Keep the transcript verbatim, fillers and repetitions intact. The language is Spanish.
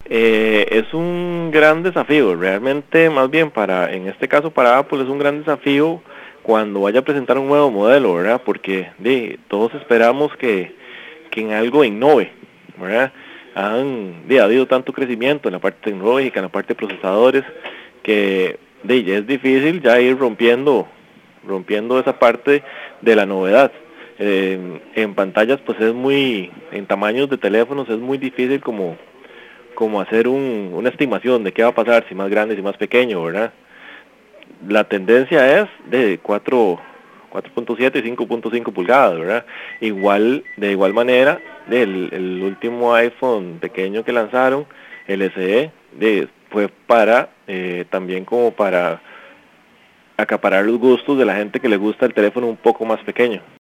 Eh, es un gran desafío, realmente más bien para, en este caso para Apple es un gran desafío cuando vaya a presentar un nuevo modelo, ¿verdad? Porque de, todos esperamos que, que en algo innove, ¿verdad? Han, de, ha habido tanto crecimiento en la parte tecnológica, en la parte de procesadores, que de, ya es difícil ya ir rompiendo, rompiendo esa parte de la novedad. Eh, en pantallas pues es muy, en tamaños de teléfonos es muy difícil como como hacer un, una estimación de qué va a pasar, si más grande, si más pequeño, ¿verdad? La tendencia es de cuatro punto siete y cinco punto cinco pulgadas, ¿verdad? Igual, de igual manera, el, el último iPhone pequeño que lanzaron, el S E, de, fue para, eh, también como para acaparar los gustos de la gente que le gusta el teléfono un poco más pequeño.